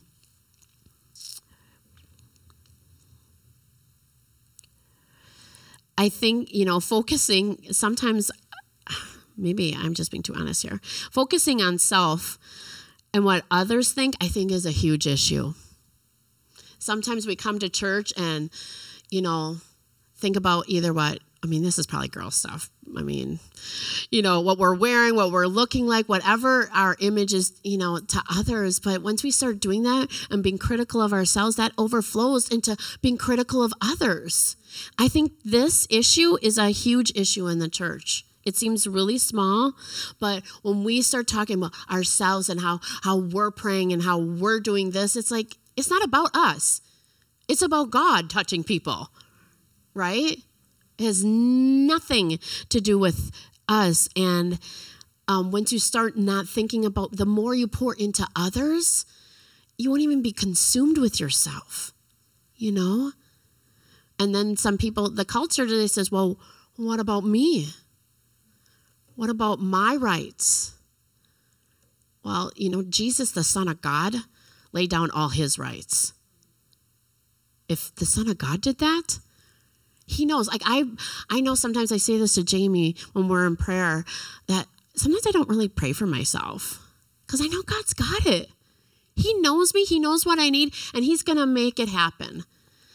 I think, you know, focusing, sometimes, maybe I'm just being too honest here, focusing on self and what others think, I think, is a huge issue. Sometimes we come to church and, you know, think about either what, I mean, this is probably girl stuff. I mean, you know, what we're wearing, what we're looking like, whatever our image is, you know, to others. But once we start doing that and being critical of ourselves, that overflows into being critical of others. I think this issue is a huge issue in the church. It seems really small, but when we start talking about ourselves and how, how we're praying and how we're doing this, it's like, it's not about us. It's about God touching people, right? It has nothing to do with us. And um, once you start not thinking about, the more you pour into others, you won't even be consumed with yourself, you know? And then some people, the culture today says, well, what about me? What about my rights? Well, you know, Jesus, the Son of God, laid down all his rights. If the Son of God did that, he knows. Like, I I know sometimes I say this to Jamie when we're in prayer, that sometimes I don't really pray for myself because I know God's got it. He knows me. He knows what I need, and he's going to make it happen.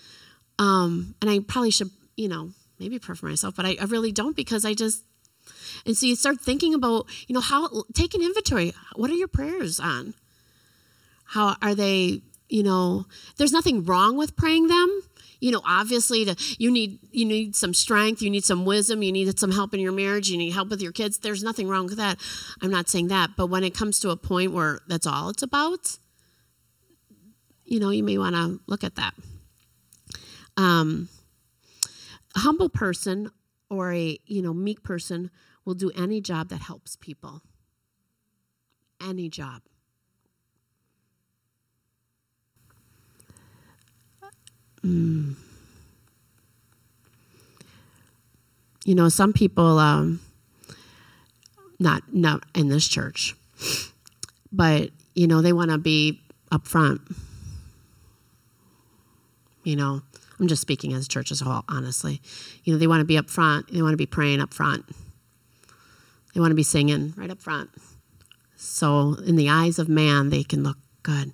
Um, and I probably should, you know, maybe pray for myself, but I, I really don't, because I just, and so you start thinking about, you know, how, take an inventory. What are your prayers on? How are they, you know, there's nothing wrong with praying them. You know, obviously to, you need you need some strength, you need some wisdom, you need some help in your marriage, you need help with your kids. There's nothing wrong with that. I'm not saying that. But when it comes to a point where that's all it's about, you know, you may want to look at that. Um, a humble person or a, you know, meek person will do any job that helps people. Any job. Mm. You know, some people, um, not not in this church, but, you know, they want to be up front. You know, I'm just speaking as a church as a whole, honestly. You know, they want to be up front. They want to be praying up front. They want to be singing right up front. So in the eyes of man, they can look good.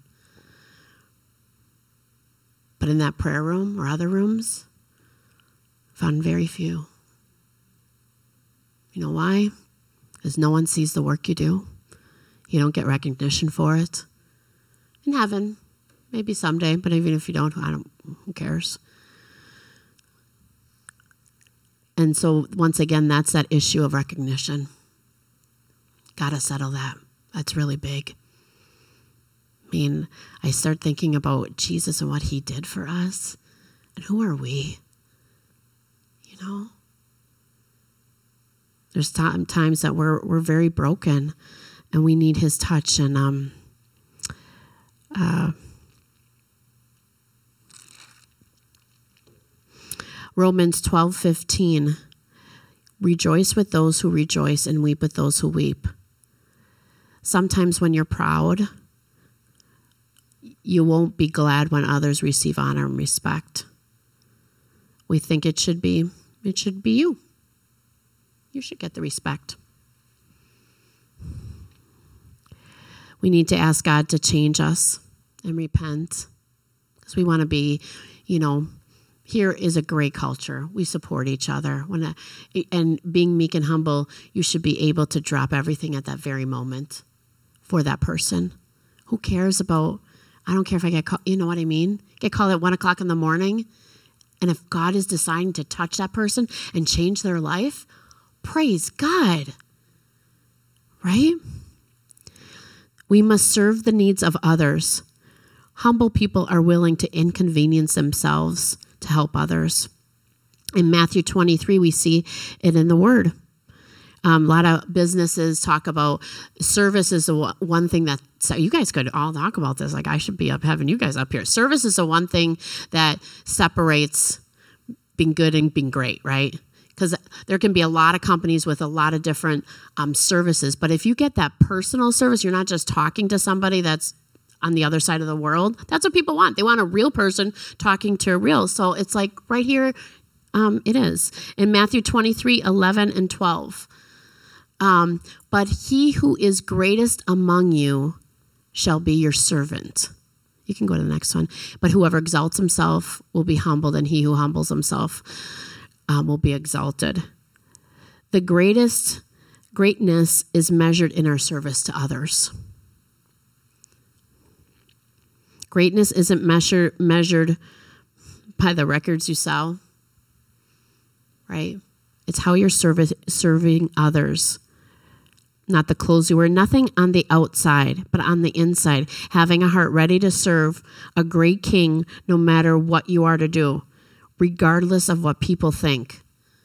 But in that prayer room or other rooms, found very few. You know why? Because no one sees the work you do. You don't get recognition for it. In heaven, maybe someday, but even if you don't, I don't, who cares? And so once again, that's that issue of recognition. Gotta settle that. That's really big. I mean, I start thinking about Jesus and what he did for us. And who are we? You know? There's t- times that we're we're very broken and we need his touch. And um, uh, Romans twelve fifteen, rejoice with those who rejoice and weep with those who weep. Sometimes when you're proud, you won't be glad when others receive honor and respect. We think it should be, it should be you. You should get the respect. We need to ask God to change us and repent because we want to be, you know, here is a great culture. We support each other. When I, and being meek and humble, you should be able to drop everything at that very moment for that person. Who cares about, I don't care if I get called, you know what I mean? Get called at one o'clock in the morning. And if God is deciding to touch that person and change their life, praise God, right? We must serve the needs of others. Humble people are willing to inconvenience themselves to help others. In Matthew twenty-three, we see it in the Word. Um, a lot of businesses talk about service is the one thing that, so you guys could all talk about this, like I should be up having you guys up here. Service is the one thing that separates being good and being great, right? Because there can be a lot of companies with a lot of different um, services. But if you get that personal service, you're not just talking to somebody that's on the other side of the world. That's what people want. They want a real person talking to a real. So it's like right here, um, it is. In Matthew twenty-three, eleven and twelve. Um, but he who is greatest among you shall be your servant. You can go to the next one. But whoever exalts himself will be humbled, and he who humbles himself Um, will be exalted. The greatest greatness is measured in our service to others. Greatness isn't measure, measured by the records you sell, right? It's how you're service, serving others, not the clothes you wear. Nothing on the outside, but on the inside, having a heart ready to serve a great king no matter what you are to do, regardless of what people think.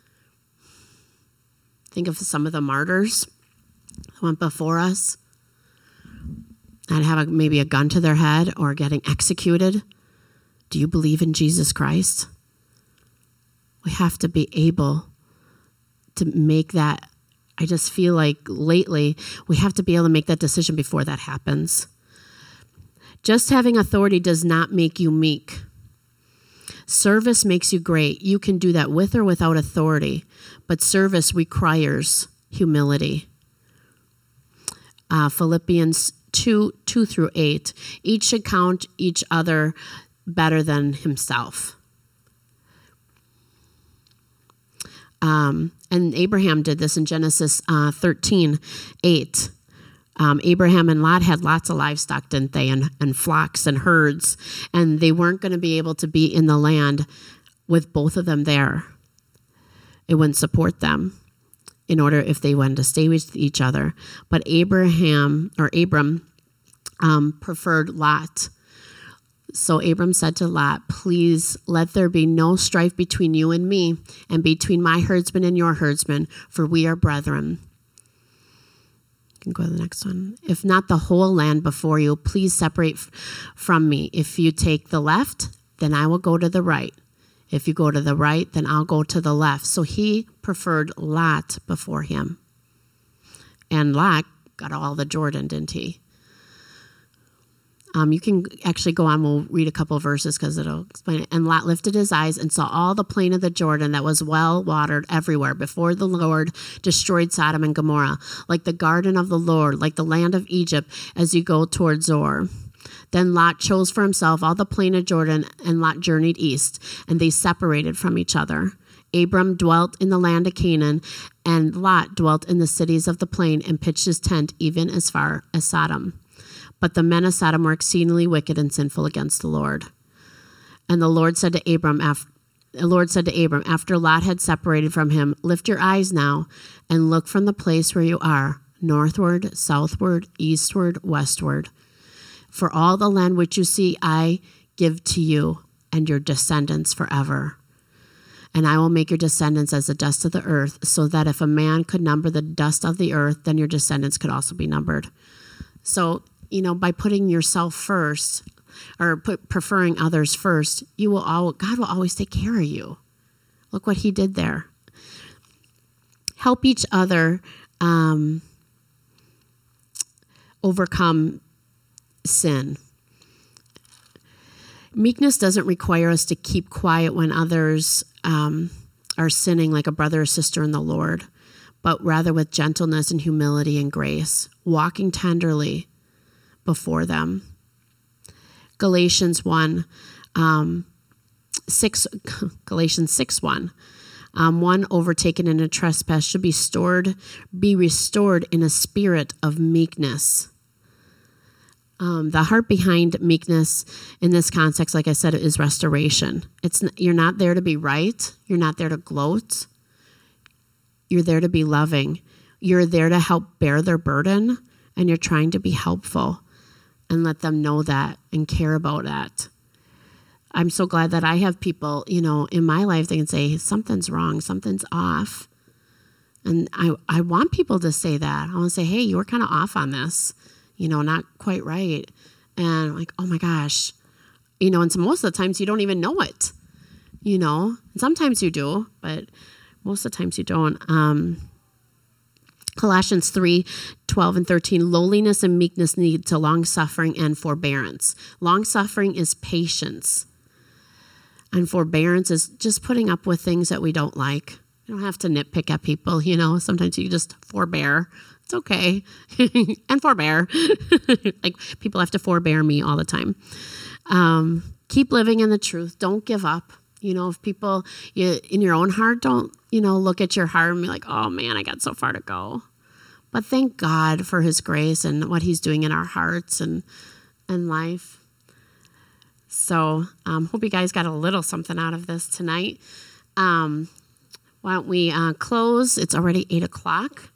Think of some of the martyrs who went before us and have a, maybe a gun to their head or getting executed. Do you believe in Jesus Christ? We have to be able to make that. I just feel like lately we have to be able to make that decision before that happens. Just having authority does not make you meek. Service makes you great. You can do that with or without authority, but service requires humility. Uh, Philippians two, two through eight. Each should count each other better than himself. Um, and Abraham did this in Genesis uh, thirteen, eight. Um, Abraham and Lot had lots of livestock, didn't they, and, and flocks and herds, and they weren't going to be able to be in the land with both of them there. It wouldn't support them in order if they wanted to stay with each other. But Abraham, or Abram, um, preferred Lot. So Abram said to Lot, please let there be no strife between you and me, and between my herdsmen and your herdsmen, for we are brethren. You can go to the next one. If not the whole land before you, please separate f- from me. If you take the left, then I will go to the right. If you go to the right, then I'll go to the left. So he preferred Lot before him. And Lot got all the Jordan, didn't he? Um, you can actually go on. We'll read a couple of verses because it'll explain it. And Lot lifted his eyes and saw all the plain of the Jordan that was well watered everywhere before the Lord destroyed Sodom and Gomorrah, like the garden of the Lord, like the land of Egypt as you go toward Zoar. Then Lot chose for himself all the plain of Jordan, and Lot journeyed east, and they separated from each other. Abram dwelt in the land of Canaan, and Lot dwelt in the cities of the plain and pitched his tent even as far as Sodom. But the men of Sodom were exceedingly wicked and sinful against the Lord. And the Lord said to Abram, after, the Lord said to Abram, after Lot had separated from him, lift your eyes now and look from the place where you are, northward, southward, eastward, westward. For all the land which you see, I give to you and your descendants forever. And I will make your descendants as the dust of the earth, so that if a man could number the dust of the earth, then your descendants could also be numbered. So, you know, by putting yourself first, or put, preferring others first, you will all, God will always take care of you. Look what he did there. Help each other um, overcome sin. Meekness doesn't require us to keep quiet when others um, are sinning, like a brother or sister in the Lord, but rather with gentleness and humility and grace, walking tenderly before them. Galatians one, um, six, Galatians six one. Um, one overtaken in a trespass should be stored, be restored in a spirit of meekness. Um, the heart behind meekness in this context, like I said, is restoration. It's you're not there to be right. You're not there to gloat. You're there to be loving. You're there to help bear their burden, and you're trying to be helpful and let them know that and care about that. I'm so glad that I have people, you know, in my life that can say, something's wrong, something's off. And I, I want people to say that. I want to say, hey, you were kind of off on this, you know, not quite right. And I'm like, oh my gosh. You know, and so most of the times you don't even know it, you know. And sometimes you do, but most of the times you don't. Um, Colossians three, twelve and thirteen, lowliness and meekness lead to long-suffering and forbearance. Long-suffering is patience. And forbearance is just putting up with things that we don't like. You don't have to nitpick at people, you know. Sometimes you just forbear. It's okay. And forbear. Like, people have to forbear me all the time. Um, keep living in the truth. Don't give up. You know, if people, you, in your own heart, don't, you know, look at your heart and be like, oh, man, I got so far to go. But thank God for his grace and what he's doing in our hearts and, and life. So um, hope you guys got a little something out of this tonight. Um, why don't we uh, close? It's already eight o'clock.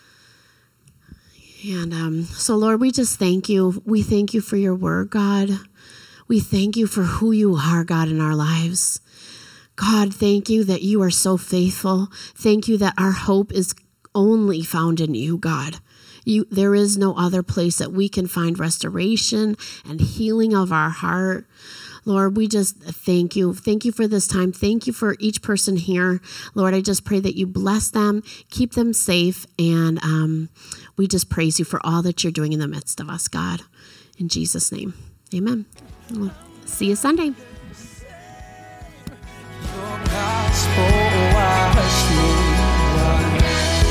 And um, so, Lord, we just thank you. We thank you for your word, God. We thank you for who you are, God, in our lives. God, thank you that you are so faithful. Thank you that our hope is only found in you, God. You, there is no other place that we can find restoration and healing of our heart. Lord, we just thank you. Thank you for this time. Thank you for each person here. Lord, I just pray that you bless them, keep them safe, and um, we just praise you for all that you're doing in the midst of us, God. In Jesus' name, amen. We'll see you Sunday. Your gospel wash me white.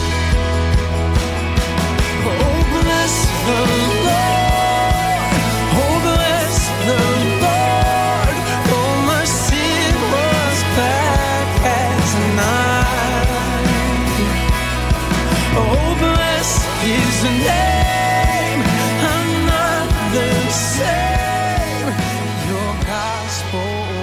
Oh, bless the Lord. Oh, bless the Lord. Oh, my sin was black as night. Oh, bless his name. I'm not the same. Your gospel